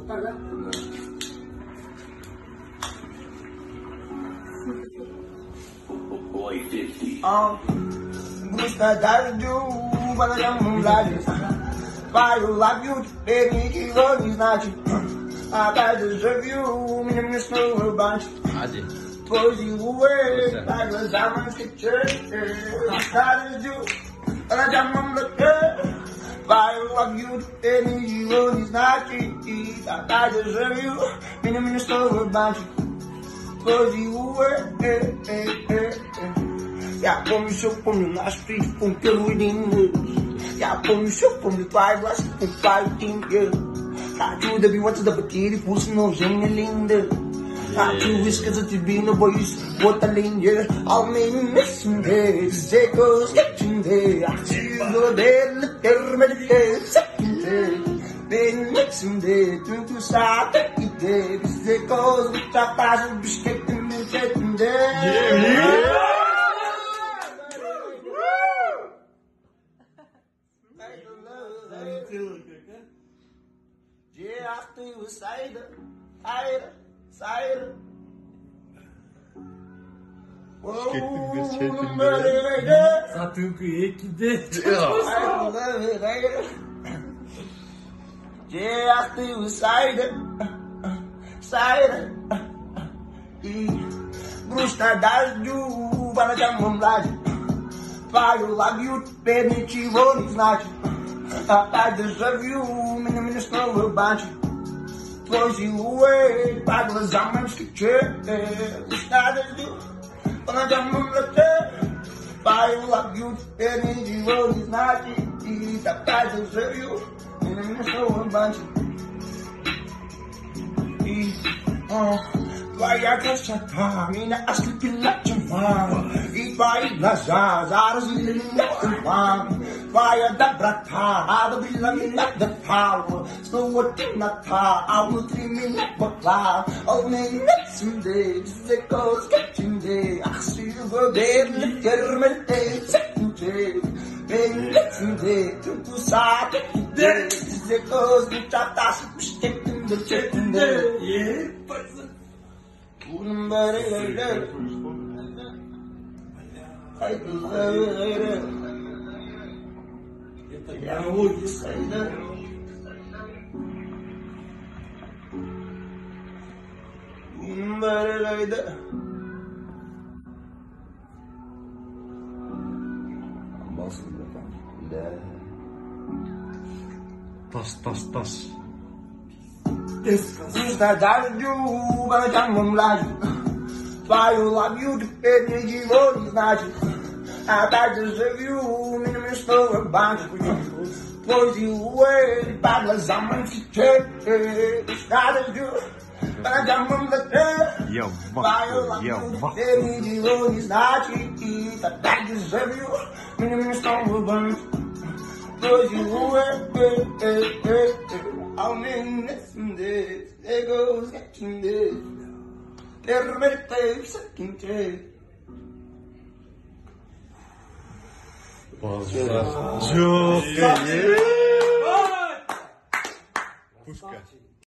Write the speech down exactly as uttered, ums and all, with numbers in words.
Gusta tarde, bana canım lazım. Vai o lábio de pene que olhos na de atrás do review, menino me estou baixo. Hadi. Pois e o way, vai gozar mais que church. As caras de bana canım lazım. Vai o lábio de pene que olhos na de atrás do review, menino me estou baixo. Pois e o way, ya pomuşum pomuşum nasıl pum keruidin. Ya pomuşum pomuşum five glass pum fighting yeah. Kaçu da bir watch da bakiri pusin o jengelinde. Kaçu whiskers de bino boys botalinde. Almenin nesinde zekos geçinde. Aksiyo derli termeli sekinde. Benim nesinde tüm tüm saate gide. Biz zekos bir çapazı bir şekilde çetinde. Yeah, after you side, side, side. Çektim biz çektim. Zaten ekide. Yeah, after you side, side. Brusta darju, bana canım lazım. Vai o lábio de permitivo nisnati. Atrás do review, menino me estou baixo. Pois e o way, vai gozar mais que church. Os caras de bana canım lazım. Vai o lábio de permitivo nisnati. Atrás do review, menino me estou baixo. E, oh. Vai acrescentar, mina asli pilacımlar. E vai najar, zaras ilinatımlar. Vai adabratar, adı bilaminat the power. Slowatin atar, avlu triminat baklar. Olmayın hepsinde, bize koz geçinde. Aksiyo göberli, görmeli, sekince. Benim hepsinde, tüm tu saate gider. Bize koz bir çaptaşıkmış tekinde, çekinde. Yeah, bunun böyle öyle. Ay öyle. Ya o sayıda. Bunun böyle öyle. Basın efendim. Tas tas tas. Gusta tarde, bana canım lazım. Vai o lábio de pene de olhos na de atrás do review, menino me estou baixo. Pois e o way, vai gozar mais que church. Os caras de bana canım lazım. Ya Vai o bak ya lábio de bak. pene de olhos na de atrás do review, menino me estou baixo. Pois e o way, almenin nesinde, egos geçinde. Termete sekince. Çok iyi. Puska.